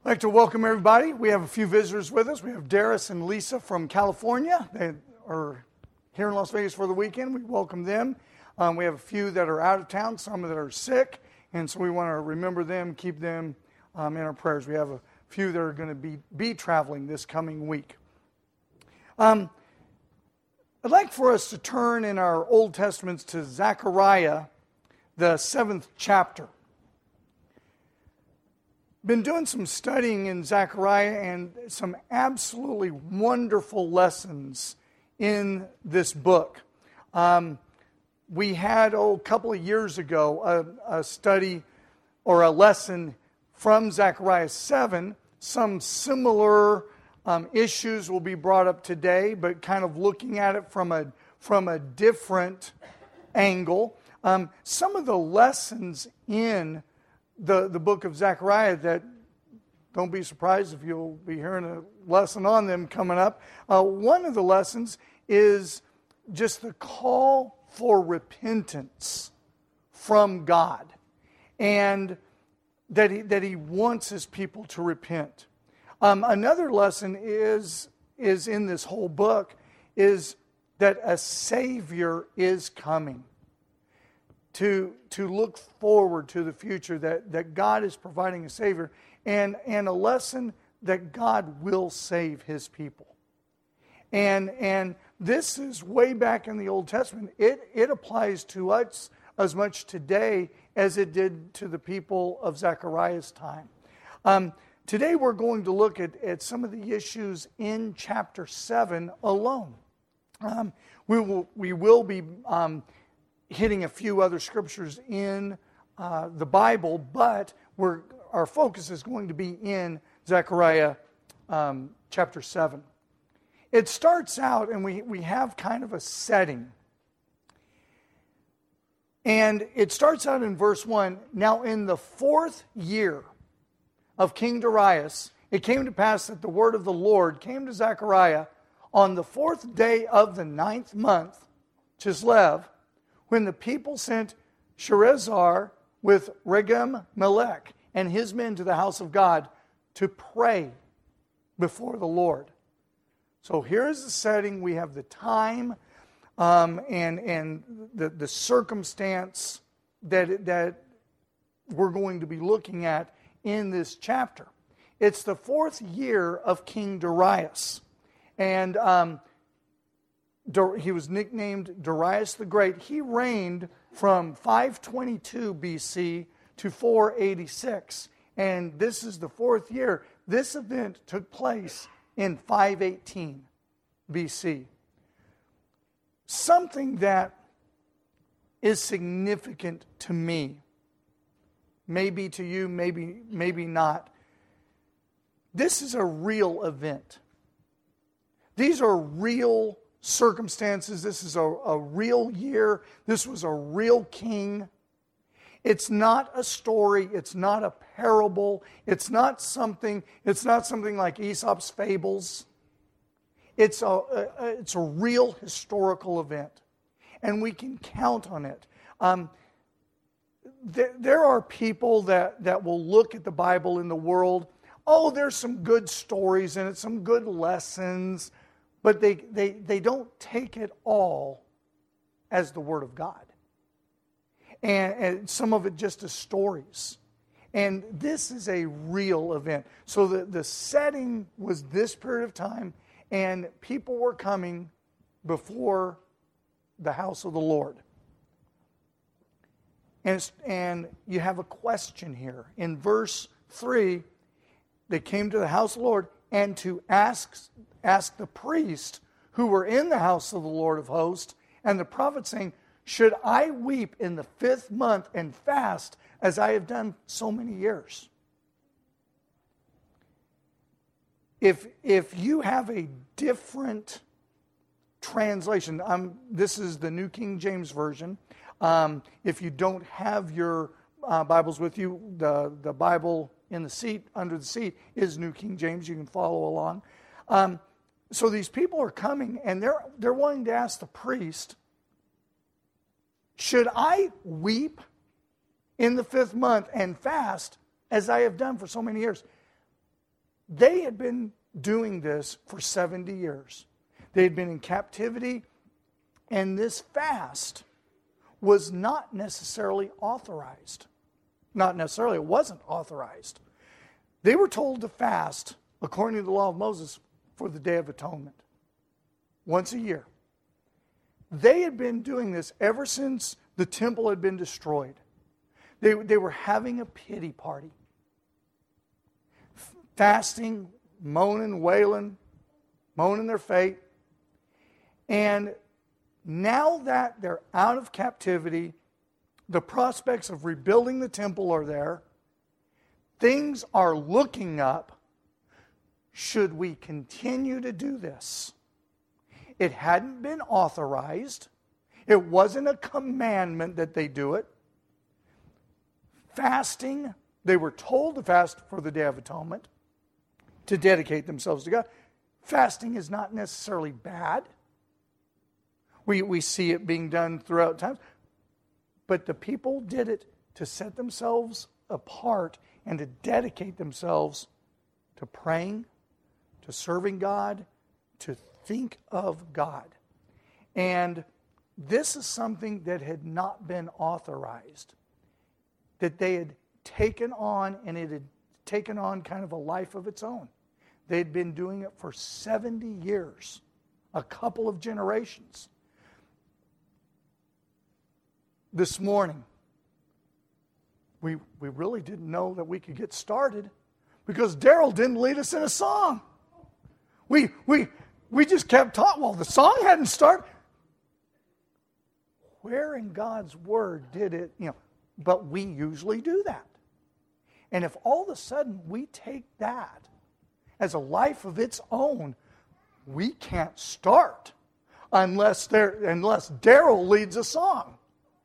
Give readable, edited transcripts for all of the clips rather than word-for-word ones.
I'd like to welcome everybody. We have a few visitors with us. We have Darius and Lisa from California. They are here in Las Vegas for the weekend. We welcome them. We have a few that are out of town, some that are sick, and so we want to remember them, keep them in our prayers. We have a few that are going to be traveling this coming week. I'd like for us to turn in our Old Testaments to Zechariah, the 7th chapter. Been doing some studying in Zechariah and some absolutely wonderful lessons in this book. We had, a couple of years ago, a study or a lesson from Zechariah 7. Some similar issues will be brought up today, but kind of looking at it from a different angle. Some of the lessons in the book of Zechariah that, don't be surprised if you'll be hearing a lesson on them coming up. One of the lessons is just the call for repentance from God, and that he wants his people to repent. Another lesson is in this whole book is that a Savior is coming. To look forward to the future, that God is providing a Savior, and a lesson that God will save his people. And this is way back in the Old Testament. It applies to us as much today as it did to the people of Zechariah's time. Today we're going to look at some of the issues in chapter 7 alone. We will be hitting a few other scriptures in the Bible, but our focus is going to be in Zechariah chapter 7. It starts out, and we have kind of a setting. And it starts out in verse 1. Now in the 4th year of King Darius, it came to pass that the word of the Lord came to Zechariah on the 4th day of the 9th month, Chislev, when the people sent Sherezzar with Regem-Melech and his men to the house of God to pray before the Lord. So here's the setting. We have the time and the circumstance that we're going to be looking at in this chapter. It's the 4th year of King Darius. And he was nicknamed Darius the Great. He reigned from 522 BC to 486. And this is the 4th year. This event took place in 518 BC. Something that is significant to me, maybe to you, maybe not. This is a real event. These are real circumstances. This is a real year. This was a real king. It's not a story. It's not a parable. It's not something like Aesop's fables. It's a real historical event, and we can count on it. There are people that will look at the Bible in the world. Oh, there's some good stories in it, some good lessons. But they don't take it all as the Word of God. And some of it just as stories. And this is a real event. So the setting was this period of time, and people were coming before the house of the Lord. And you have a question here. In verse 3, they came to the house of the Lord and to ask the priest who were in the house of the Lord of hosts and the prophet, saying, should I weep in the 5th month and fast as I have done so many years? If you have a different translation, this is the New King James Version. If you don't have your Bibles with you, the Bible in the seat, under the seat, is New King James. You can follow along. So these people are coming, and they're wanting to ask the priest, should I weep in the 5th month and fast as I have done for so many years? They had been doing this for 70 years. They had been in captivity, and this fast was not necessarily authorized. Not necessarily, it wasn't authorized. They were told to fast, according to the law of Moses, for the Day of Atonement, once a year. They had been doing this ever since the temple had been destroyed. They were having a pity party. Fasting, moaning, wailing, moaning their fate. And now that they're out of captivity, the prospects of rebuilding the temple are there. Things are looking up. Should we continue to do this? It hadn't been authorized. It wasn't a commandment that they do it. Fasting, they were told to fast for the Day of Atonement, to dedicate themselves to God. Fasting is not necessarily bad. We see it being done throughout time. But the people did it to set themselves apart and to dedicate themselves to praying, to serving God, to think of God. And this is something that had not been authorized, that they had taken on, and it had taken on kind of a life of its own. They'd been doing it for 70 years, a couple of generations. This morning, we really didn't know that we could get started because Daryl didn't lead us in a song. We just kept talking. Well, the song hadn't started. Where in God's Word did it, but we usually do that. And if all of a sudden we take that as a life of its own, we can't start unless Daryl leads a song.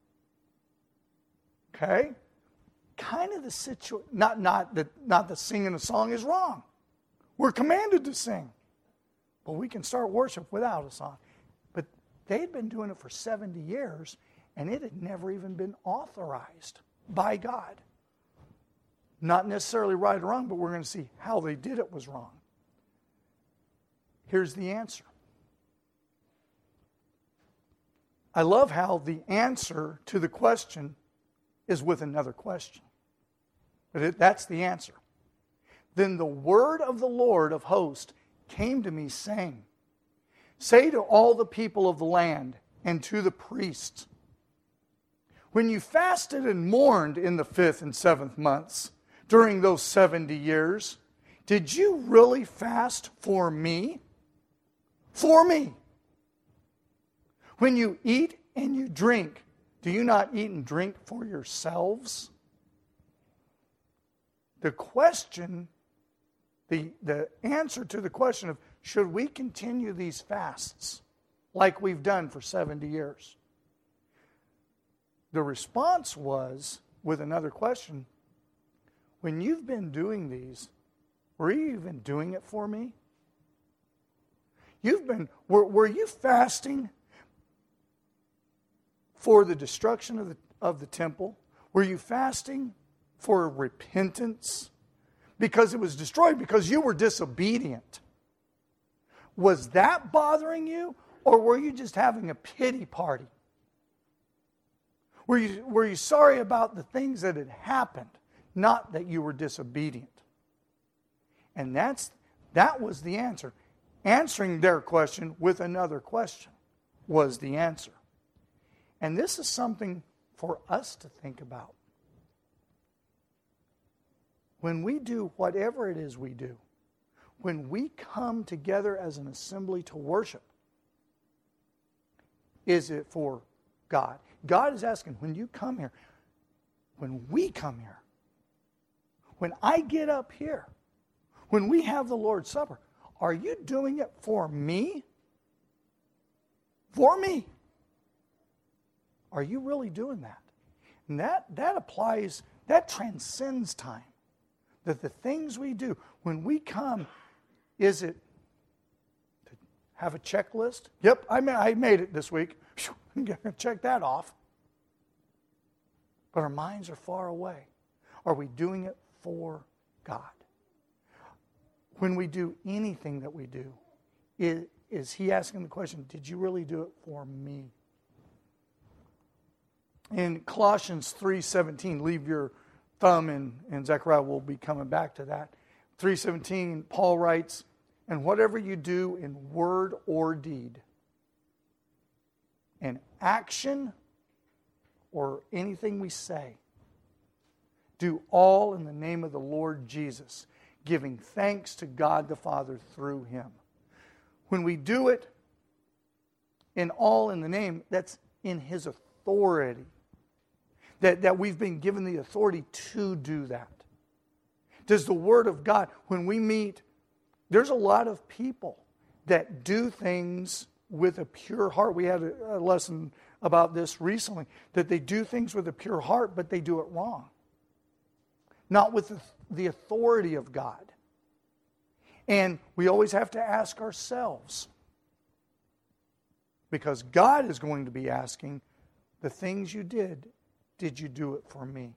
Okay? Kind of the situation, not that singing a song is wrong. We're commanded to sing. But we can start worship without a song. But they had been doing it for 70 years, and it had never even been authorized by God. Not necessarily right or wrong, but we're going to see how they did it was wrong. Here's the answer. I love how the answer to the question is with another question. But that's the answer. Then the word of the Lord of hosts came to me, saying, say to all the people of the land and to the priests, when you fasted and mourned in the 5th and 7th months during those 70 years, did you really fast for me? For me. When you eat and you drink, do you not eat and drink for yourselves? The question, the answer to the question of should we continue these fasts like we've done for 70 years? The response was, with another question, when you've been doing these, were you even doing it for me? Were you fasting for the destruction of the temple? Were you fasting for repentance? Because it was destroyed because you were disobedient. Was that bothering you? Or were you just having a pity party? Were you sorry about the things that had happened, not that you were disobedient? And that was the answer. Answering their question with another question was the answer. And this is something for us to think about. When we do whatever it is we do, when we come together as an assembly to worship, is it for God? God is asking, when you come here, when we come here, when I get up here, when we have the Lord's Supper, are you doing it for me? For me. Are you really doing that? And that applies, that transcends time. That the things we do, when we come, is it to have a checklist? Yep, I made it this week. I'm going to check that off. But our minds are far away. Are we doing it for God? when we do anything that we do, is he asking the question, did you really do it for me? In Colossians 3:17, leave your thumb in Zechariah, we'll be coming back to that. 3:17, Paul writes, and whatever you do in word or deed, in action or anything we say, do all in the name of the Lord Jesus, giving thanks to God the Father through Him. When we do it in all in the name, that's in His authority. That we've been given the authority to do that. Does the Word of God, when we meet, there's a lot of people that do things with a pure heart. We had a lesson about this recently, that they do things with a pure heart, but they do it wrong. Not with the authority of God. And we always have to ask ourselves, because God is going to be asking, the things you did you do it for me?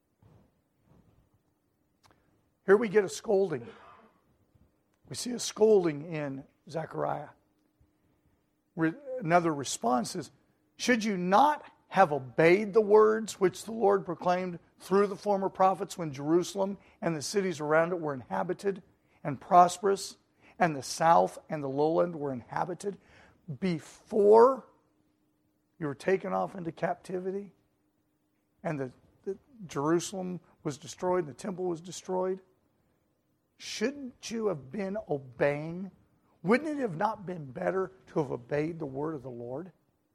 Here we get a scolding. We see a scolding in Zechariah. Another response is, should you not have obeyed the words which the Lord proclaimed through the former prophets when Jerusalem and the cities around it were inhabited and prosperous, and the south and the lowland were inhabited, before you were taken off into captivity and the Jerusalem was destroyed, the temple was destroyed? Shouldn't you have been obeying? Wouldn't it have not been better to have obeyed the word of the Lord?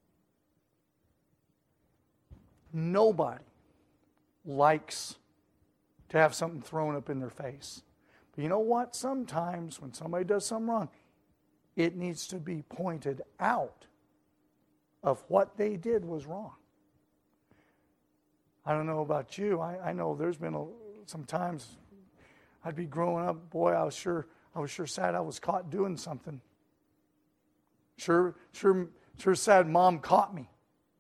Nobody likes to have something thrown up in their face. But you know what? Sometimes when somebody does something wrong, it needs to be pointed out of what they did was wrong. I don't know about you. I know there's been some times I'd be growing up, boy, I was sure sad I was caught doing something. Sure sad Mom caught me.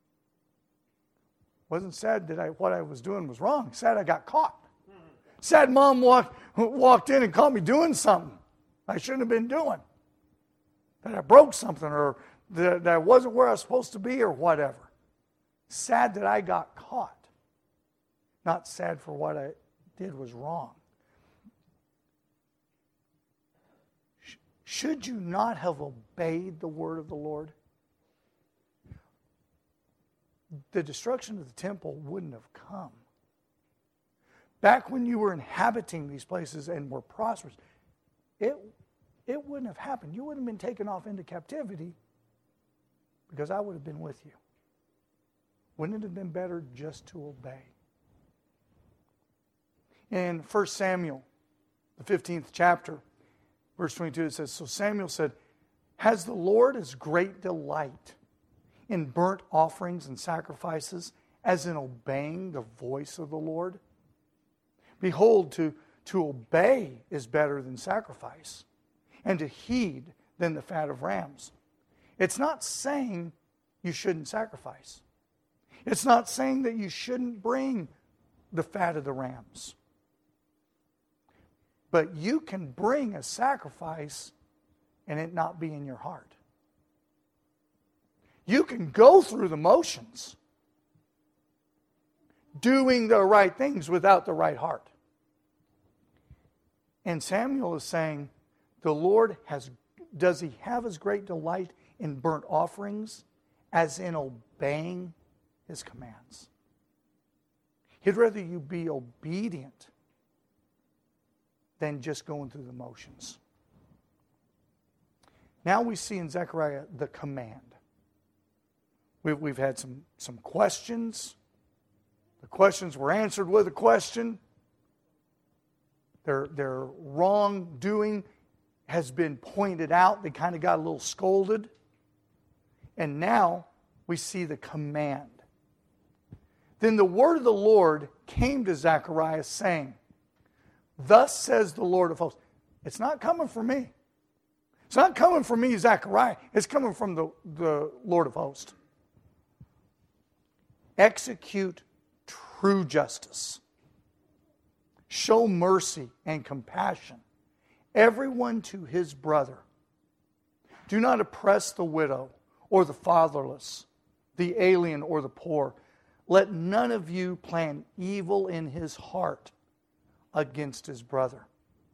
Wasn't sad that what I was doing was wrong. Sad I got caught. Sad Mom walked in and caught me doing something I shouldn't have been doing. That I broke something, or that I wasn't where I was supposed to be, or whatever. Sad that I got caught. Not sad for what I did was wrong. Should you not have obeyed the word of the Lord? The destruction of the temple wouldn't have come. Back when you were inhabiting these places and were prosperous, it wouldn't have happened. You wouldn't have been taken off into captivity because I would have been with you. Wouldn't it have been better just to obey? In 1 Samuel, the 15th chapter, verse 22, it says, so Samuel said, has the Lord as great delight in burnt offerings and sacrifices as in obeying the voice of the Lord? Behold, to obey is better than sacrifice, and to heed than the fat of rams. It's not saying you shouldn't sacrifice. It's not saying that you shouldn't bring the fat of the rams. But you can bring a sacrifice and it not be in your heart. You can go through the motions, doing the right things without the right heart. And Samuel is saying, the Lord does He have as great delight in burnt offerings as in obeying His commands? He'd rather you be obedient than just going through the motions. Now we see in Zechariah the command. We've had some questions. The questions were answered with a question. Their wrongdoing has been pointed out. They kind of got a little scolded. And now we see the command. Then the word of the Lord came to Zechariah saying, thus says the Lord of hosts. It's not coming from me. It's not coming from me, Zechariah. It's coming from the Lord of hosts. Execute true justice. Show mercy and compassion. everyone to his brother. Do not oppress the widow or the fatherless, the alien or the poor. Let none of you plan evil in his heart against his brother.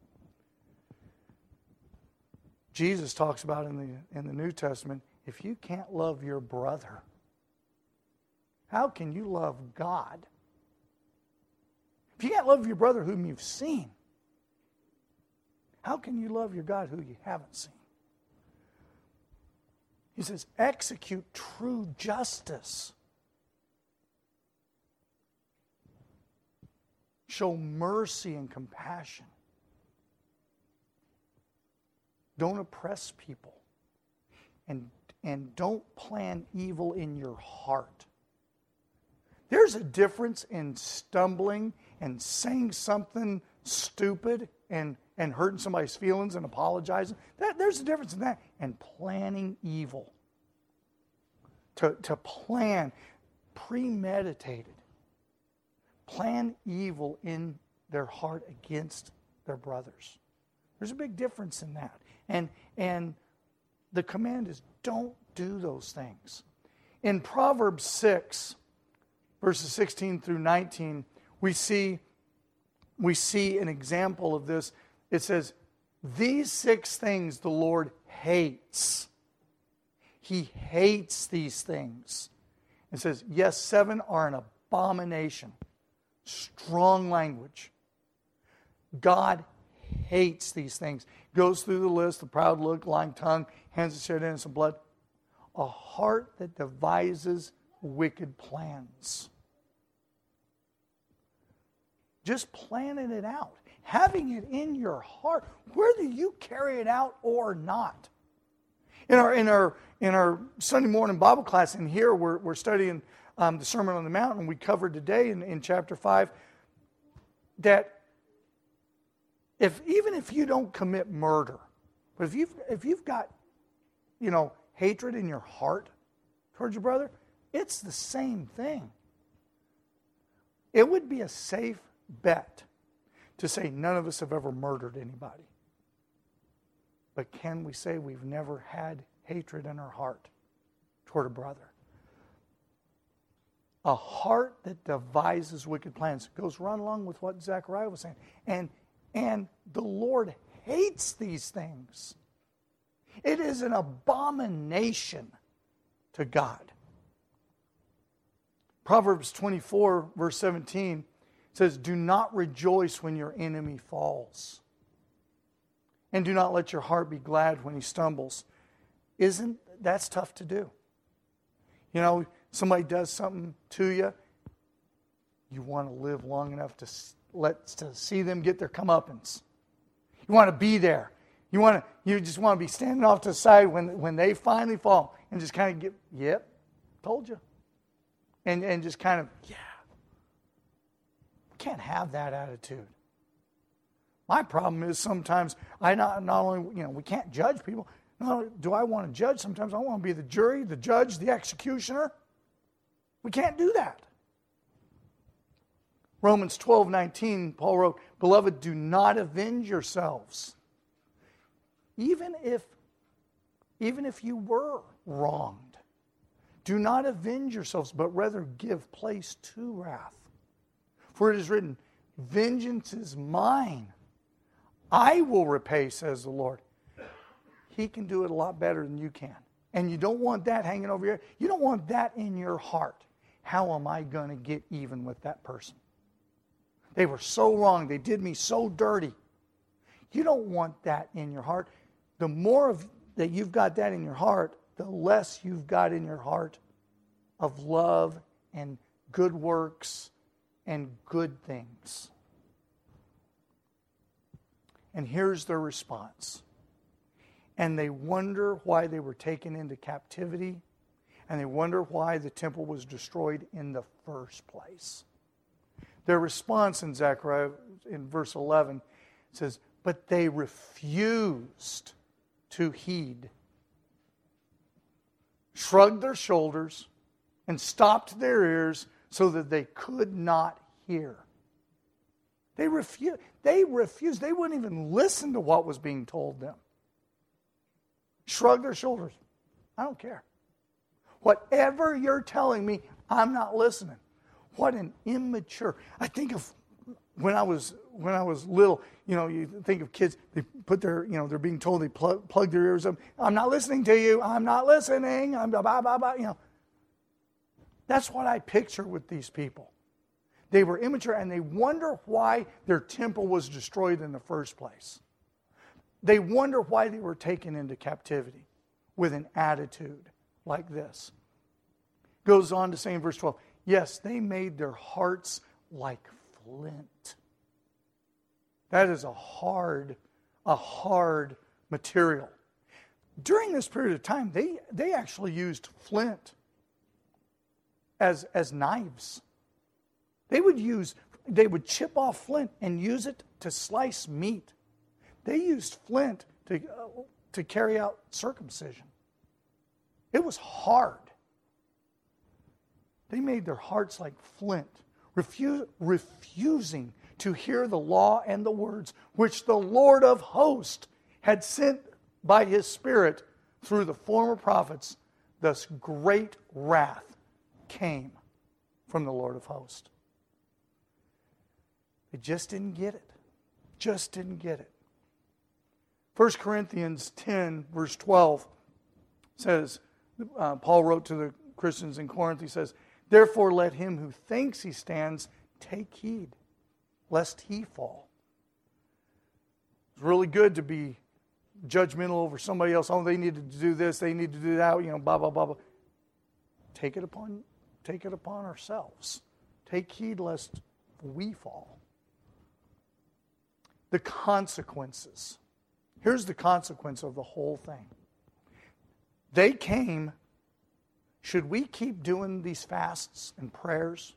Jesus talks about in the New Testament, if you can't love your brother, how can you love God? If you can't love your brother whom you've seen, how can you love your God who you haven't seen? He says, execute true justice. Show mercy and compassion. Don't oppress people. And don't plan evil in your heart. There's a difference in stumbling and saying something stupid and hurting somebody's feelings and apologizing. There's a difference in that and planning evil. To plan, premeditated. Plan evil in their heart against their brothers. There's a big difference in that. And the command is don't do those things. In Proverbs 6, verses 16 through 19, we see an example of this. It says, these 6 things the Lord hates. He hates these things. It says, yes, 7 are an abomination. Strong language. God hates these things. Goes through the list: the proud look, lying tongue, hands that shed innocent blood. A heart that devises wicked plans. Just planning it out. Having it in your heart, whether you carry it out or not. In our Sunday morning Bible class in here, we're studying the Sermon on the Mount, and we covered today in chapter 5 that even if you don't commit murder, but if you've got hatred in your heart towards your brother, it's the same thing. It would be a safe bet to say none of us have ever murdered anybody. But can we say we've never had hatred in our heart toward a brother? A heart that devises wicked plans goes right along with what Zechariah was saying. And the Lord hates these things. It is an abomination to God. Proverbs 24, verse 17 says, do not rejoice when your enemy falls. And do not let your heart be glad when he stumbles. That's tough to do. Somebody does something to you, you want to live long enough to see them get their comeuppance. You want to be there. You just want to be standing off to the side when they finally fall and just kind of yep, told you. And just kind of, yeah. We can't have that attitude. My problem is sometimes not only, we can't judge people. Not only do I want to judge, sometimes I want to be the jury, the judge, the executioner. We can't do that. Romans 12:19, Paul wrote, beloved, do not avenge yourselves. Even if you were wronged, do not avenge yourselves, but rather give place to wrath. For it is written, vengeance is mine. I will repay, says the Lord. He can do it a lot better than you can. And you don't want that hanging over your head. You don't want that in your heart. How am I going to get even with that person? They were so wrong. They did me so dirty. You don't want that in your heart. The more that you've got that in your heart, the less you've got in your heart of love and good works and good things. And here's their response. And they wonder why they were taken into captivity, and they wonder why the temple was destroyed in the first place. Their response in Zechariah, in verse 11, says, but they refused to heed, shrugged their shoulders, and stopped their ears so that they could not hear. They refused. They wouldn't even listen to what was being told them. Shrug their shoulders. I don't care. Whatever you're telling me, I'm not listening. What an immature. I think of when I was little, you think of kids, they put their, they're being told, they plug their ears up. I'm not listening to you. I'm not listening. I'm blah, blah, blah, blah. That's what I picture with these people. They were immature, and they wonder why their temple was destroyed in the first place. They wonder why they were taken into captivity with an attitude like this. Goes on to say in verse 12, yes, they made their hearts like flint. That is a hard material. During this period of time, they actually used flint as knives. They would chip off flint and use it to slice meat. They used flint to carry out circumcision. It was hard. They made their hearts like flint, refusing to hear the law and the words which the Lord of hosts had sent by his Spirit through the former prophets. Thus great wrath came from the Lord of hosts. They just didn't get it. Just didn't get it. 1 Corinthians 10, verse 12 says, Paul wrote to the Christians in Corinth, he says, therefore let him who thinks he stands take heed, lest he fall. It's really good to be judgmental over somebody else. Oh, they needed to do this, they need to do that, blah, blah, blah, blah. Take it upon ourselves. Take heed lest we fall. The consequences. Here's the consequence of the whole thing. They came. Should we keep doing these fasts and prayers?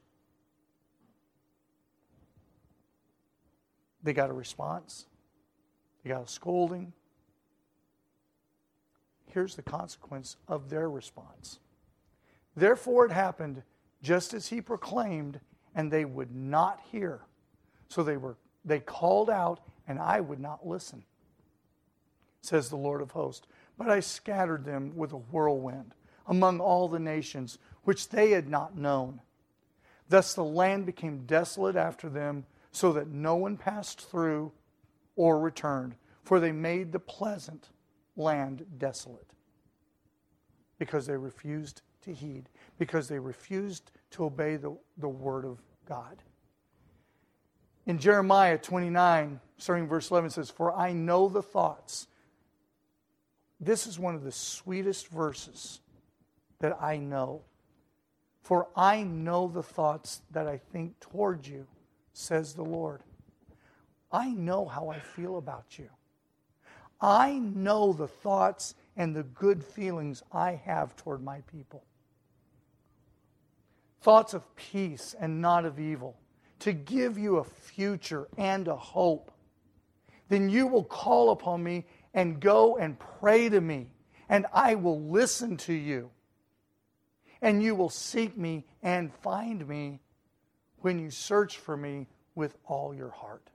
They got a response. They got a scolding. Here's the consequence of their response. Therefore it happened just as he proclaimed, and they would not hear. So they called out, and I would not listen, says the Lord of hosts. But I scattered them with a whirlwind among all the nations, which they had not known. Thus the land became desolate after them, so that no one passed through or returned, for they made the pleasant land desolate. Because they refused to heed, because they refused to obey the word of God. In Jeremiah 29, starting verse 11, it says, for I know the thoughts. This is one of the sweetest verses that I know. For I know the thoughts that I think toward you, says the Lord. I know how I feel about you. I know the thoughts and the good feelings I have toward my people. Thoughts of peace and not of evil, to give you a future and a hope. Then you will call upon me and go and pray to me, and I will listen to you. And you will seek me and find me when you search for me with all your heart.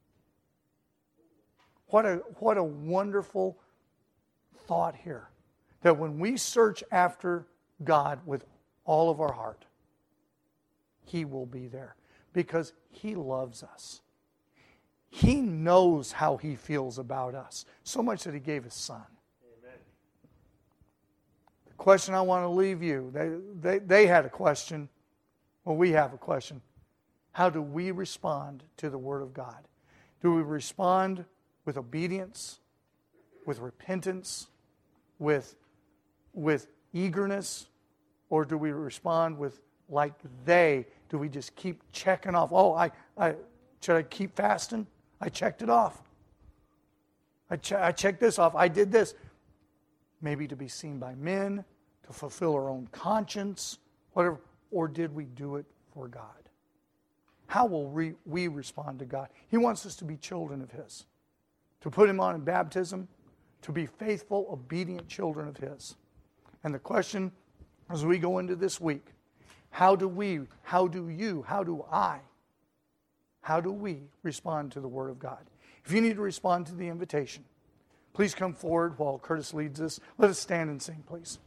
What a wonderful thought here. That when we search after God with all of our heart, He will be there. Because He loves us. He knows how He feels about us. So much that He gave His Son. Amen. The question I want to leave you, they had a question. Well, we have a question. How do we respond to the Word of God? Do we respond with obedience, with repentance, with eagerness, or do we respond with, like they, do we just keep checking off? Oh, should I keep fasting? I checked it off. I checked this off. I did this. Maybe to be seen by men, to fulfill our own conscience, whatever. Or did we do it for God? How will we respond to God? He wants us to be children of His. To put Him on in baptism, to be faithful, obedient children of His. And the question as we go into this week, how do I How do we respond to the Word of God? If you need to respond to the invitation, please come forward while Curtis leads us. Let us stand and sing, please.